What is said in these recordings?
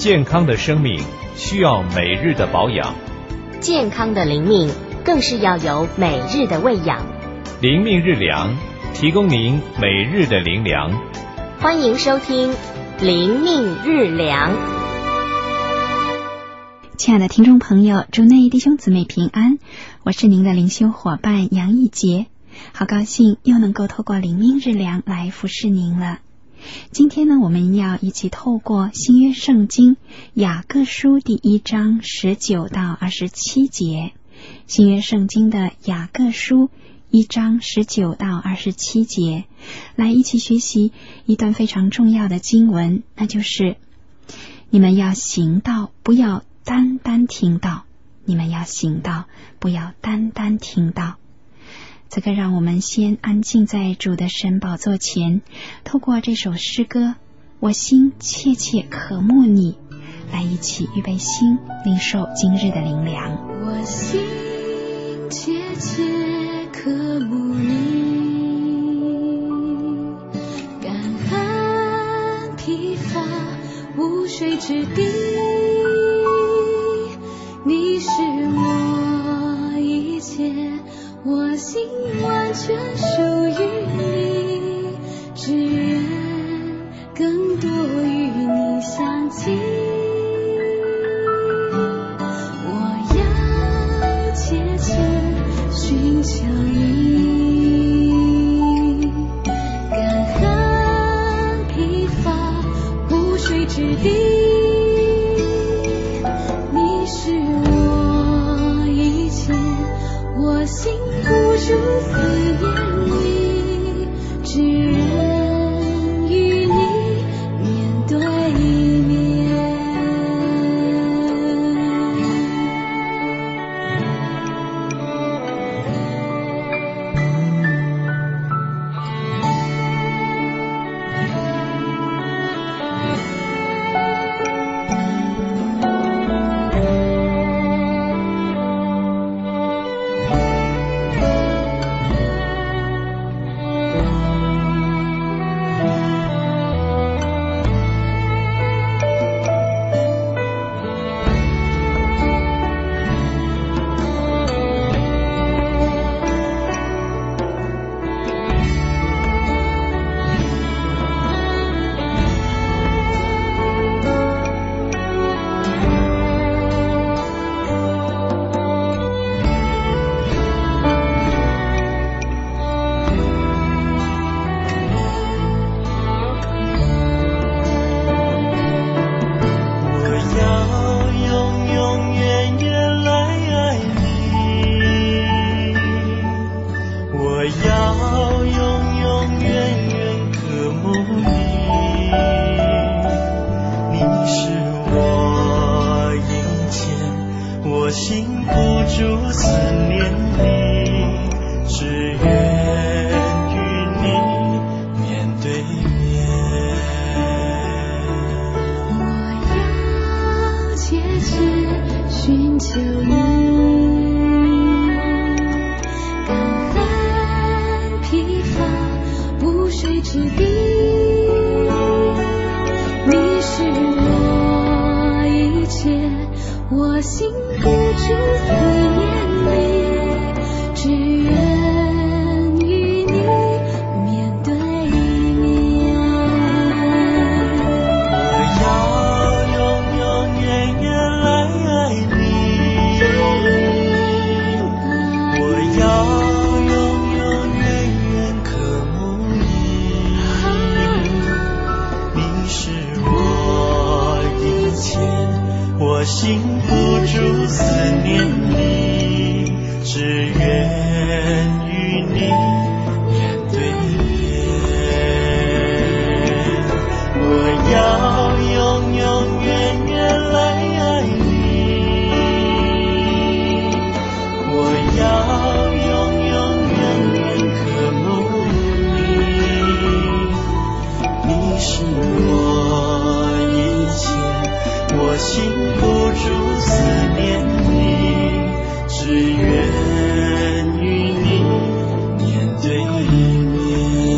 健康的生命需要每日的保养， 健康的灵命更是要有每日的喂养。 灵命日粮，提供您每日的灵粮。 欢迎收听灵命日粮。 亲爱的听众朋友，主内弟兄姊妹平安，我是您的灵修伙伴杨义杰，好高兴又能够透过灵命日粮来服侍您了。今天呢，我们要一起透过新约圣经雅各书第1章19到27节，新约圣经的雅各书1章19到27节，来一起学习一段非常重要的经文，那就是你们要行道，不要单单听道，你们要行道，不要单单听道。这个让我们先安静在主的神宝座前，透过这首诗歌，我心切切渴慕你，来一起预备心，领受今日的灵粮。 我心切切渴慕你，干旱疲乏无水之地，你是我一切，我心完全属于你，只愿更多与你相近。我要切切寻求你，干旱疲乏无水之地，你是我一切，我心不住思念你，只愿与你面对面。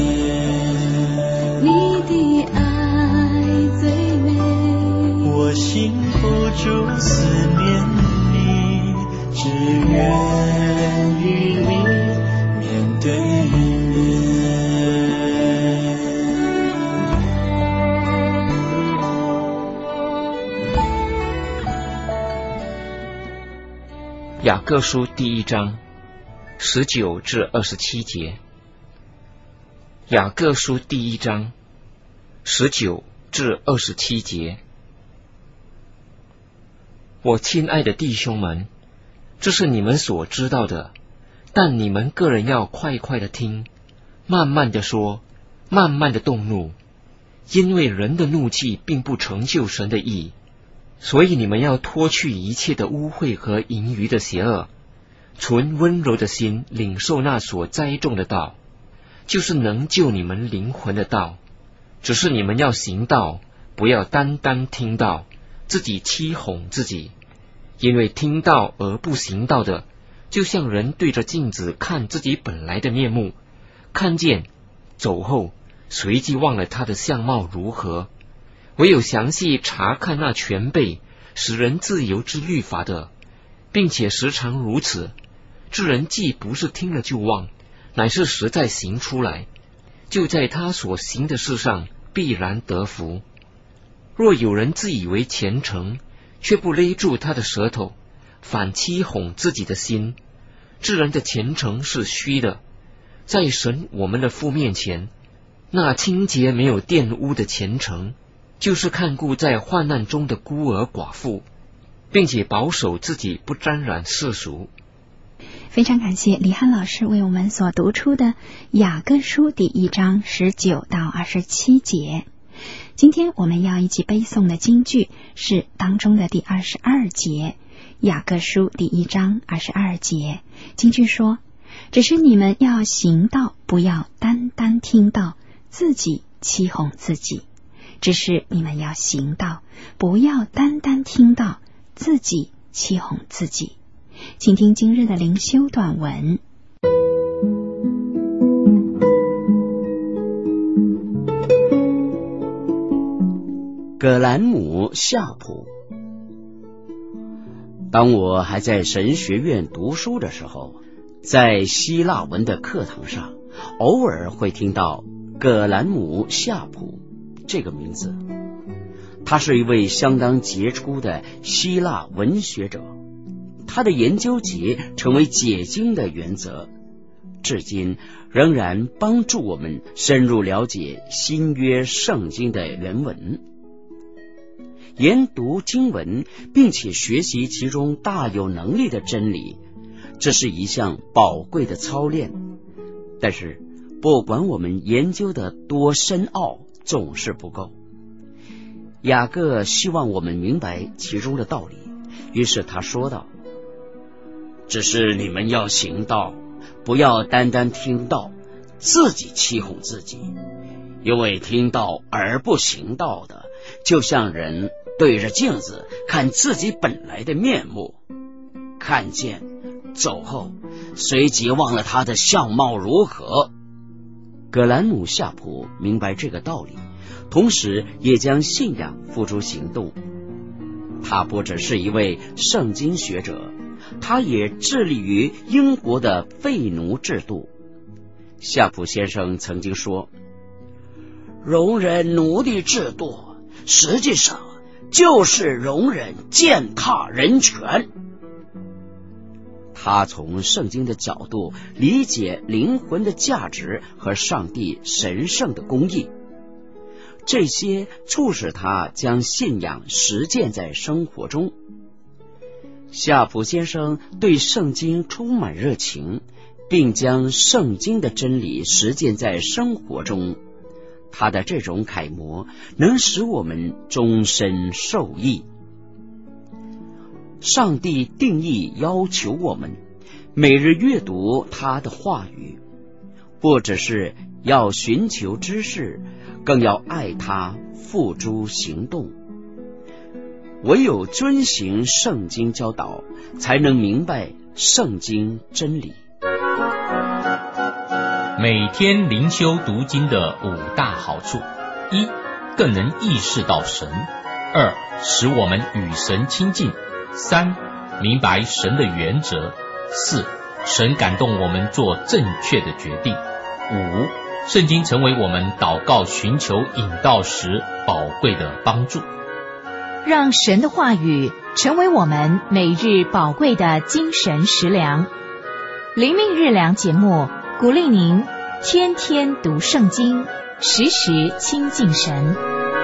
你的爱最美， 禁不住思念你，只愿与你面对面。 雅各书第1章19至27节。雅各书第1章19至27节。我亲爱的弟兄们，这是你们所知道的，但你们个人要快快的听，慢慢的说，慢慢的动怒，因为人的怒气并不成就神的义。所以你们要脱去一切的污秽和淫余的邪恶，存温柔的心领受那所栽种的道，就是能救你们灵魂的道。只是你们要行道，不要单单听道，自己欺哄自己。因为听道而不行道的，就像人对着镜子看自己本来的面目，看见走后，随即忘了他的相貌如何。唯有详细查看那全备使人自由之律法的，并且时常如此，这人既不是听了就忘，乃是实在行出来，就在他所行的事上必然得福。若有人自以为虔诚，却不勒住他的舌头，反欺哄自己的心，这人的虔诚是虚的。在神我们的父面前，那清洁没有玷污的虔诚，就是看顾在患难中的孤儿寡妇，并且保守自己不沾染世俗。 非常感谢李翰老师为我们所读出的雅各书第1章19到27节。今天我们要一起背诵的经句是当中的第22节，雅各书第1章22节。经句说，只是你们要行道，不要单单听道，自己欺哄自己。只是你们要行道，不要单单听道，自己欺哄自己。请听今日的灵修短文。 葛兰姆夏普。当我还在神学院读书的时候，在希腊文的课堂上，偶尔会听到葛兰姆夏普这个名字。他是一位相当杰出的希腊文学者，他的研究集成为解经的原则，至今仍然帮助我们深入了解新约圣经的原文。研读经文并且学习其中大有能力的真理，这是一项宝贵的操练。但是不管我们研究的多深奥，总是不够。雅各希望我们明白其中的道理，于是他说道，只是你们要行道，不要单单听道，自己欺哄自己。因为听道而不行道的，就像人对着镜子看自己本来的面目，看见走后，随即忘了他的相貌如何。葛兰姆夏普明白这个道理，同时也将信仰付诸行动。他不只是一位圣经学者，他也致力于英国的废奴制度。夏普先生曾经说，容忍奴隶制度实际上就是容忍践踏人权。他从圣经的角度理解灵魂的价值和上帝神圣的公义，这些促使他将信仰实践在生活中。夏普先生对圣经充满热情，并将圣经的真理实践在生活中。他的这种楷模能使我们终身受益。上帝定义要求我们每日阅读他的话语，不只是要寻求知识，更要爱他，付诸行动。唯有遵行圣经教导，才能明白圣经真理。 每天灵修读经的5大好处：1. 更能意识到神； 2、使我们与神亲近；3、明白神的原则； 4、神感动我们做正确的决定； 5、圣经成为我们祷告寻求引导时宝贵的帮助。 让神的话语成为我们每日宝贵的精神食粮。灵命日粮节目鼓励您天天读圣经，时时亲近神。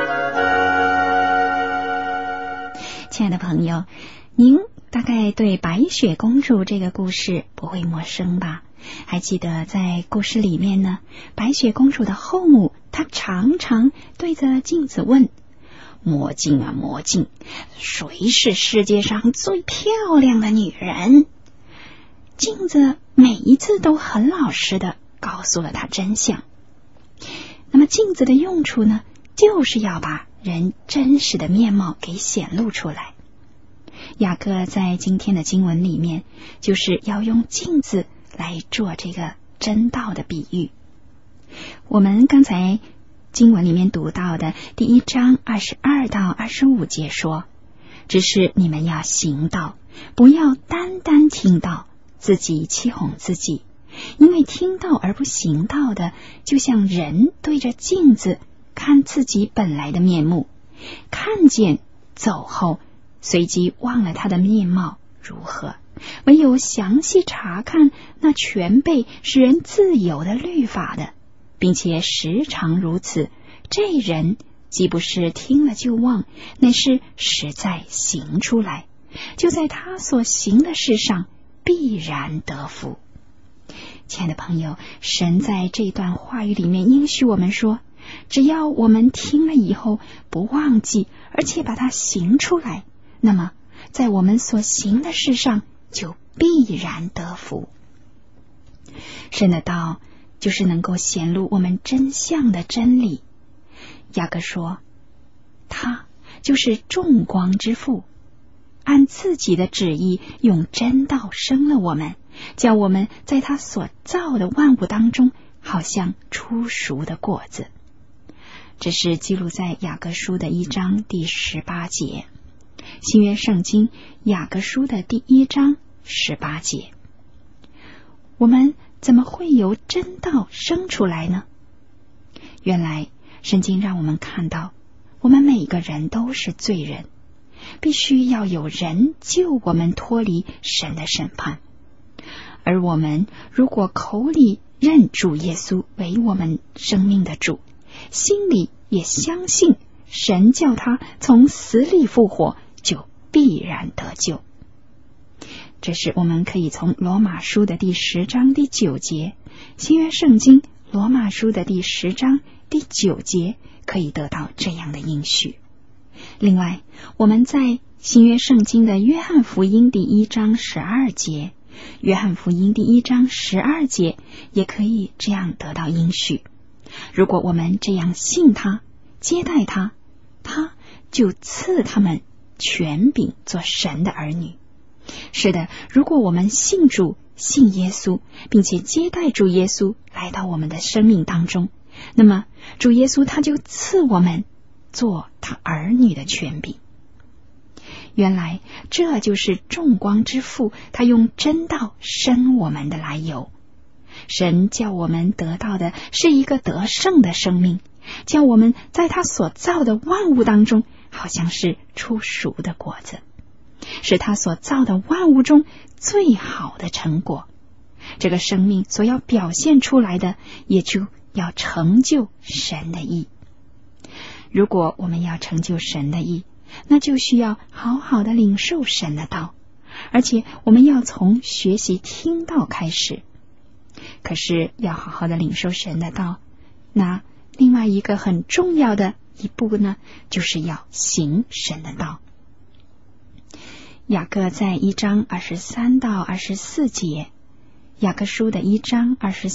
亲爱的朋友，您大概对白雪公主这个故事不会陌生吧？还记得在故事里面呢，白雪公主的后母她常常对着镜子问：魔镜啊魔镜，谁是世界上最漂亮的女人？镜子每一次都很老实的告诉了她真相。那么镜子的用处呢，就是要把人真实的面貌给显露出来。雅各在今天的经文里面，就是要用镜子来做这个真道的比喻。我们刚才经文里面读到的第1章22到25节说，只是你们要行道，不要单单听道，自己欺哄自己，因为听道而不行道的，就像人对着镜子看自己本来的面目，看见走后，随即忘了他的面貌如何。唯有详细查看那全备使人自由的律法的，并且时常如此，这人既不是听了就忘，乃是实在行出来，就在他所行的事上必然得福。亲爱的朋友，神在这段话语里面应许我们说，只要我们听了以后不忘记，而且把它行出来，那么在我们所行的事上就必然得福。神的道就是能够显露我们真相的真理。雅各说，他就是众光之父，按自己的旨意用真道生了我们，叫我们在他所造的万物当中好像初熟的果子。这是记录在雅各书的1章第18节，新约圣经雅各书的第1章18节。我们怎么会由真道生出来呢？原来圣经让我们看到，我们每个人都是罪人，必须要有人救我们脱离神的审判。而我们如果口里认主耶稣为我们生命的主，心里也相信神叫他从死里复活，就必然得救。这是我们可以从罗马书的第10章第9节，新约圣经罗马书的第10章第9节可以得到这样的应许。另外，我们在新约圣经的约翰福音第1章12节，约翰福音第1章12节也可以这样得到应许。如果我们这样信他，接待他，他就赐他们权柄做神的儿女。是的，如果我们信主，信耶稣，并且接待主耶稣来到我们的生命当中，那么主耶稣他就赐我们做他儿女的权柄。原来这就是众光之父他用真道生我们的来由。神叫我们得到的是一个得胜的生命，叫我们在他所造的万物当中好像是初熟的果子，是他所造的万物中最好的成果。这个生命所要表现出来的，也就要成就神的义。如果我们要成就神的义，那就需要好好的领受神的道，而且我们要从学习听道开始。可是要好好的领受神的道，那另外一个很重要的一步呢，就是要行神的道。雅各在1章23到24节，雅各书的1章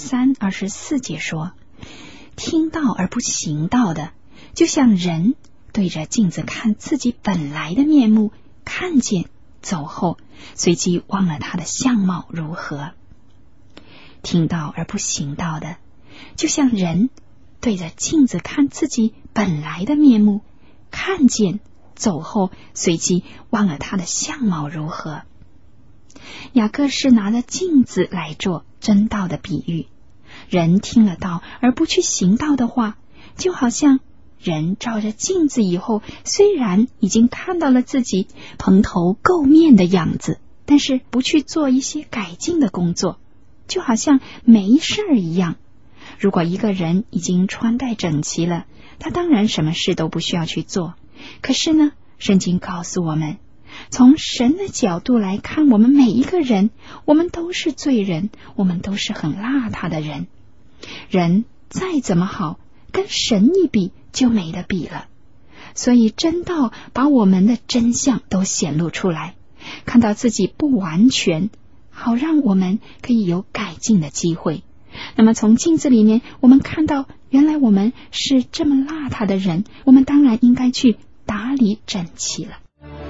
23、24节说，听道而不行道的，就像人对着镜子看自己本来的面目，看见走后，随即忘了他的相貌如何。听道而不行道的，就像人对着镜子看自己本来的面目，看见走后随即忘了他的相貌如何。雅各是拿了镜子来做真道的比喻，人听了道而不去行道的话，就好像人照着镜子以后，虽然已经看到了自己蓬头垢面的样子，但是不去做一些改进的工作，就好像没事儿一样。如果一个人已经穿戴整齐了，他当然什么事都不需要去做。可是呢，圣经告诉我们，从神的角度来看，我们每一个人，我们都是罪人，我们都是很邋遢的人。人再怎么好，跟神一比就没得比了。所以真道把我们的真相都显露出来，看到自己不完全，好让我们可以有改进的机会。那么从镜子里面，我们看到原来我们是这么邋遢的人，我们当然应该去打理整齐了。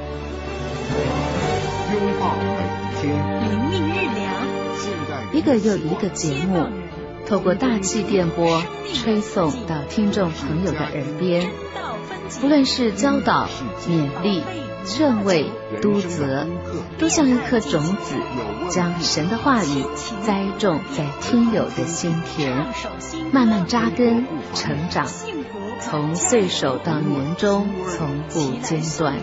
拥抱每一天， 灵命日粮， 一个又一个节目，透过大气电波吹送到听众朋友的耳边，不论是教导、勉励、劝慰、督责，都像一颗种子，将神的话语栽种在听友的心田，慢慢扎根成长，从岁首到年终，从不间断。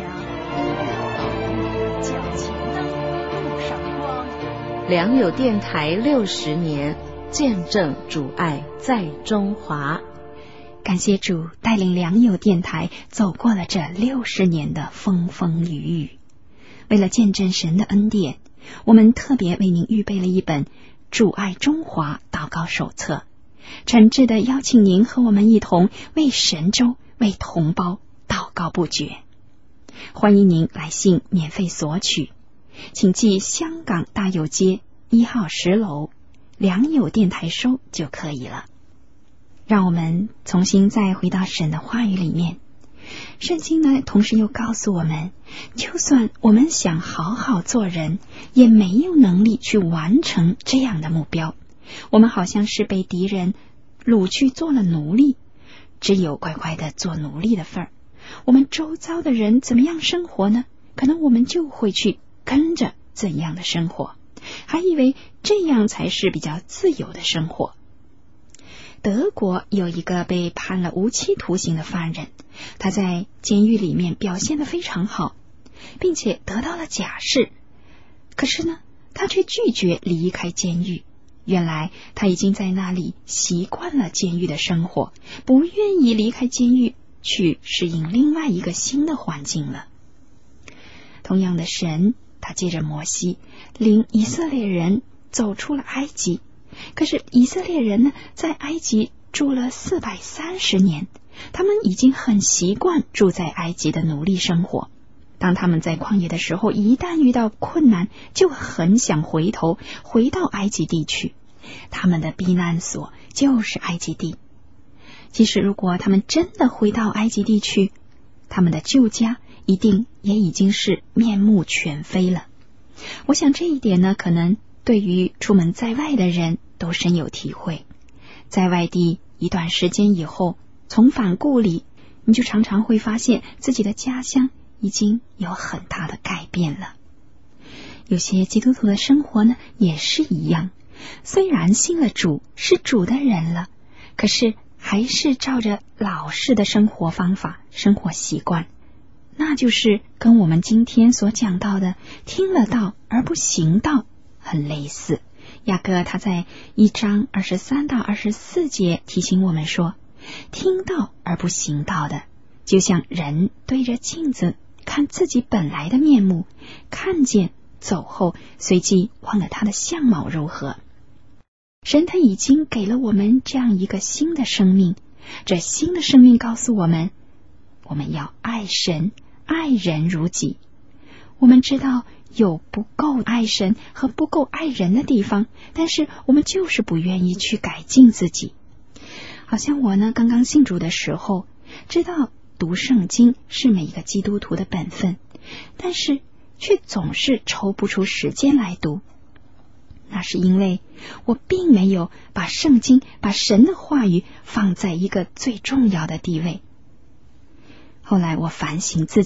良友电台60年，见证主爱在中华。 感谢主带领良友电台走过了这60年的风风雨雨。为了见证神的恩典，我们特别为您预备了一本主爱中华祷告手册，诚挚的邀请您和我们一同为神州、为同胞祷告不绝。欢迎您来信免费索取，请寄香港大有街1号10楼良友电台收就可以了。让我们重新再回到神的话语里面。圣经呢，同时又告诉我们，就算我们想好好做人，也没有能力去完成这样的目标。我们好像是被敌人掳去做了奴隶，只有乖乖的做奴隶的份儿。我们周遭的人怎么样生活呢？可能我们就会去跟着怎样的生活，还以为这样才是比较自由的生活。德国有一个被判了无期徒刑的犯人，他在监狱里面表现得非常好，并且得到了假释。可是呢，他却拒绝离开监狱。原来他已经在那里习惯了监狱的生活，不愿意离开监狱去适应另外一个新的环境了。同样的，神他借着摩西领以色列人走出了埃及。可是以色列人呢，在埃及住了430年，他们已经很习惯住在埃及的奴隶生活。当他们在旷野的时候，一旦遇到困难，就很想回头回到埃及地去。他们的避难所就是埃及地。即使如果他们真的回到埃及地去，他们的旧家一定也已经是面目全非了。我想这一点呢，可能对于出门在外的人都深有体会。在外地一段时间以后，重返故里，你就常常会发现自己的家乡已经有很大的改变了。有些基督徒的生活呢，也是一样，虽然信了主，是主的人了，可是还是照着老式的生活方法、生活习惯，那就是跟我们今天所讲到的听了道而不行道很类似。雅各他在1章23到24节提醒我们说，听道而不行道的，就像人对着镜子看自己本来的面目，看见走后随即忘了他的相貌如何。神他已经给了我们这样一个新的生命，这新的生命告诉我们，我们要爱神爱人如己。我们知道有不够爱神和不够爱人的地方，但是我们就是不愿意去改进自己。好像我呢，刚刚信主的时候，知道读圣经是每一个基督徒的本分，但是却总是抽不出时间来读。那是因为我并没有把圣经、把神的话语放在一个最重要的地位。后来我反省自己，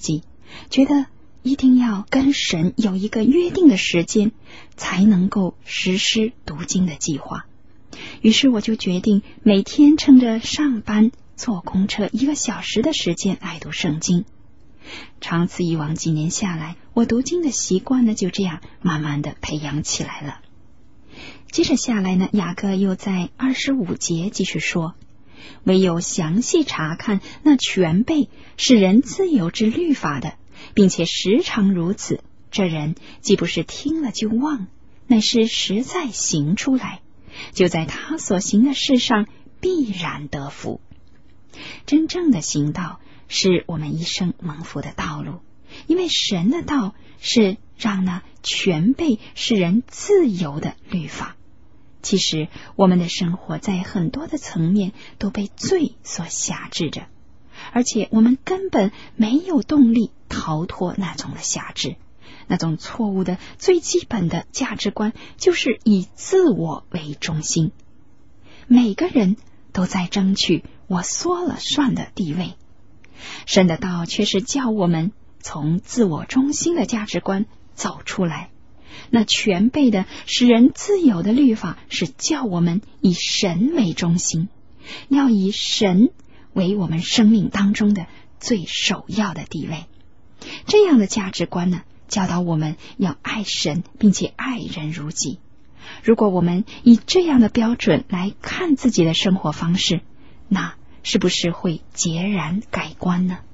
觉得一定要跟神有一个约定的时间，才能够实施读经的计划。于是我就决定每天趁着上班坐公车1个小时的时间来读圣经。长此以往，几年下来，我读经的习惯呢就这样慢慢的培养起来了。接着下来呢，雅各又在25节继续说，唯有详细查看那全备使人自由之律法的，并且时常如此，这人既不是听了就忘，乃是实在行出来，就在他所行的事上必然得福。真正的行道是我们一生蒙福的道路，因为神的道是让那全备使人自由的律法。其实我们的生活在很多的层面都被罪所辖制着，而且我们根本没有动力逃脱那种的辖制。那种错误的最基本的价值观就是以自我为中心，每个人都在争取我说了算的地位。神的道却是叫我们从自我中心的价值观走出来，那全备的使人自由的律法是叫我们以神为中心，要以神为我们生命当中的最首要的地位。这样的价值观呢，教导我们要爱神，并且爱人如己。如果我们以这样的标准来看自己的生活方式，那是不是会截然改观呢？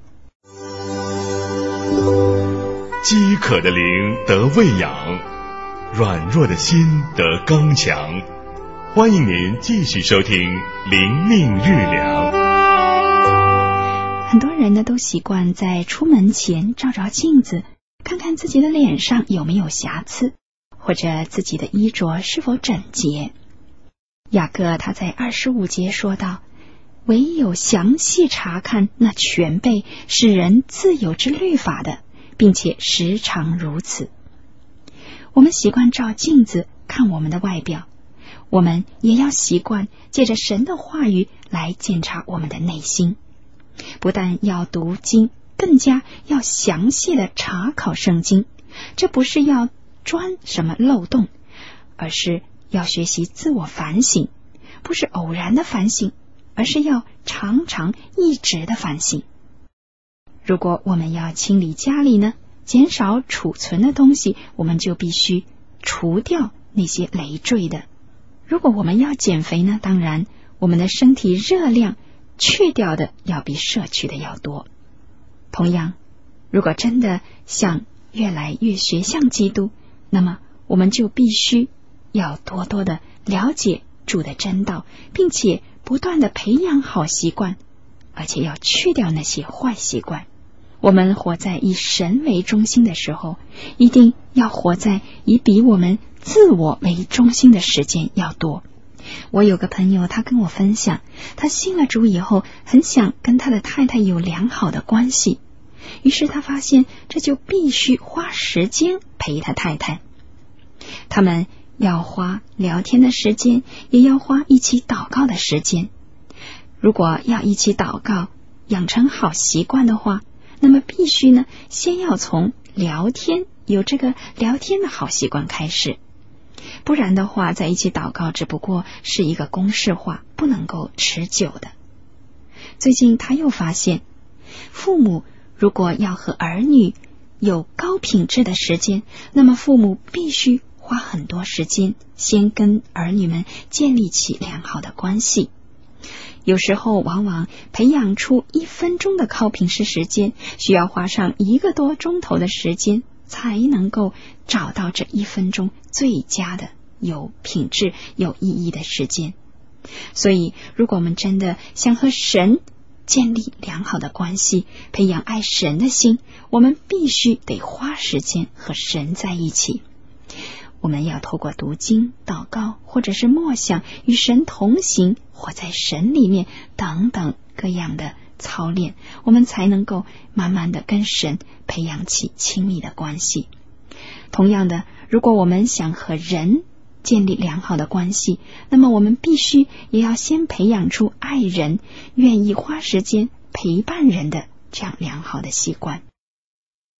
饥渴的灵得喂养，软弱的心得刚强。欢迎您继续收听灵命日粮。 很多人呢都习惯在出门前照照镜子，看看自己的脸上有没有瑕疵，或者自己的衣着是否整洁。雅各他在25节说道，唯有详细查看那全备使人自由之律法的，并且时常如此。我们习惯照镜子看我们的外表，我们也要习惯借着神的话语来检查我们的内心。不但要读经，更加要详细的查考圣经。这不是要钻什么漏洞，而是要学习自我反省，不是偶然的反省，而是要常常一直的反省。如果我们要清理家里呢，减少储存的东西，我们就必须除掉那些累赘的。如果我们要减肥呢，当然我们的身体热量去掉的要比摄取的要多。同样，如果真的想越来越学像基督，那么我们就必须要多多的了解主的真道，并且不断的培养好习惯，而且要去掉那些坏习惯。我们活在以神为中心的时候，一定要活在以比我们自我为中心的时间要多。我有个朋友，他跟我分享，他信了主以后，很想跟他的太太有良好的关系，于是他发现这就必须花时间陪他太太。他们要花聊天的时间，也要花一起祷告的时间。如果要一起祷告，养成好习惯的话，那么必须呢，先要从聊天，有这个聊天的好习惯开始。不然的话，在一起祷告只不过是一个公式化，不能够持久的。最近他又发现，父母如果要和儿女有高品质的时间，那么父母必须花很多时间先跟儿女们建立起良好的关系。有时候往往培养出1分钟的高品质时间，需要花上1个多钟头的时间，才能够找到这1分钟最佳的有品质有意义的时间。所以如果我们真的想和神建立良好的关系，培养爱神的心，我们必须得花时间和神在一起。我们要透过读经、祷告，或者是默想，与神同行，活在神里面等等各样的操练，我们才能够慢慢的跟神培养起亲密的关系。同样的，如果我们想和人建立良好的关系，那么我们必须也要先培养出爱人、愿意花时间陪伴人的这样良好的习惯。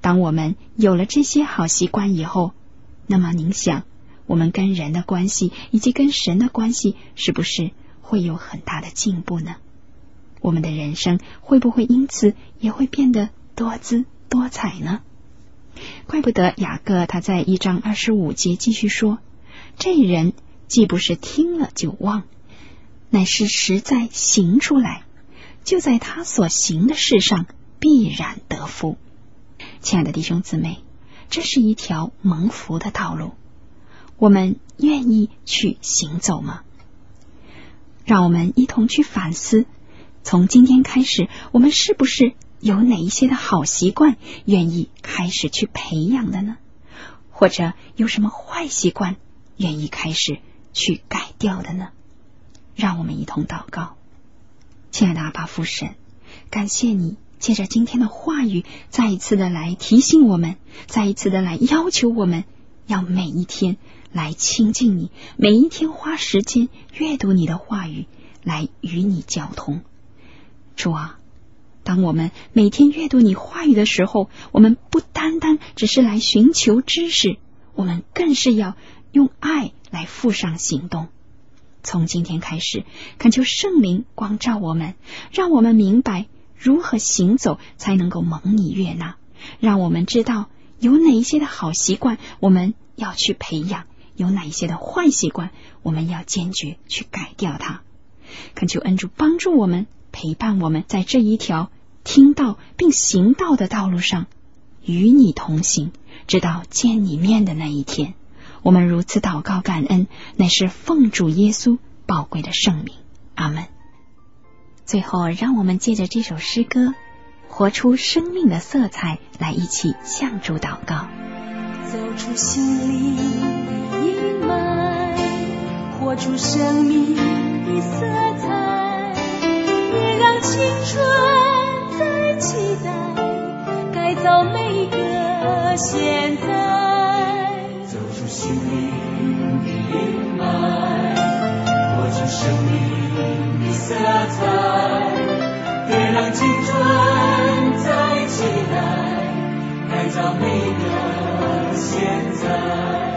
当我们有了这些好习惯以后，那么您想，我们跟人的关系以及跟神的关系是不是会有很大的进步呢？我们的人生会不会因此也会变得多姿多彩呢？怪不得雅各他在1章25节继续说，这人既不是听了就忘，乃是实在行出来，就在他所行的事上必然得福。亲爱的弟兄姊妹，这是一条蒙福的道路，我们愿意去行走吗？让我们一同去反思，从今天开始，我们是不是有哪一些的好习惯愿意开始去培养的呢？或者有什么坏习惯愿意开始去改掉的呢？让我们一同祷告。亲爱的阿爸父神，感谢你借着今天的话语再一次的来提醒我们，再一次的来要求我们要每一天来亲近你，每一天花时间阅读你的话语，来与你交通。主啊，当我们每天阅读你话语的时候，我们不单单只是来寻求知识，我们更是要用爱来付上行动。从今天开始，恳求圣灵光照我们，让我们明白如何行走才能够蒙你悦纳，让我们知道有哪一些的好习惯我们要去培养，有哪一些的坏习惯我们要坚决去改掉它。恳求恩主帮助我们，陪伴我们在这一条听道并行道的道路上与你同行，直到见你面的那一天。我们如此祷告感恩，乃是奉主耶稣宝贵的圣名，阿们。最后让我们借着这首诗歌活出生命的色彩，来一起向主祷告。 走出心灵的阴霾，活出生命的色彩，也让青春在期待，改造每个现在。 走出心灵的阴霾，活出生命的色彩，别让青春在期待，改造每个现在。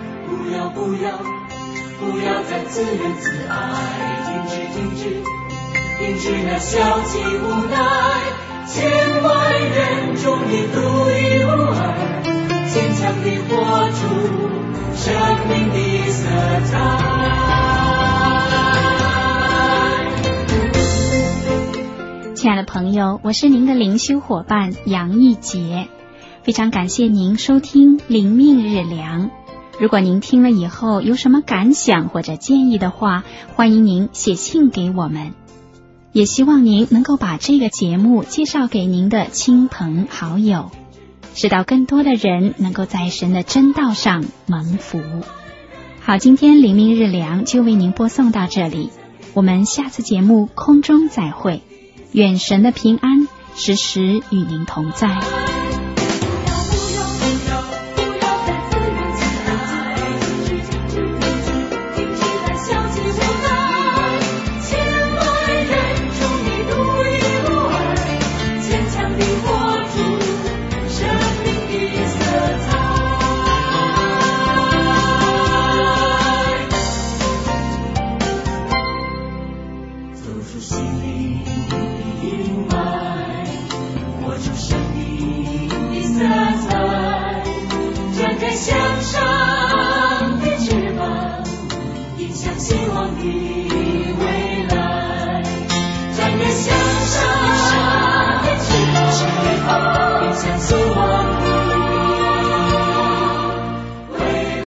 不要再自怨自艾，停止那消极无奈，千万人中你独一无二，坚强地活出生命的色彩。 亲爱的朋友，我是您的灵修伙伴杨义杰，非常感谢您收听灵命日粮。如果您听了以后有什么感想或者建议的话，欢迎您写信给我们，也希望您能够把这个节目介绍给您的亲朋好友，使到更多的人能够在神的真道上蒙福。好，今天灵命日粮就为您播送到这里，我们下次节目空中再会，愿神的平安时时与您同在。 向希望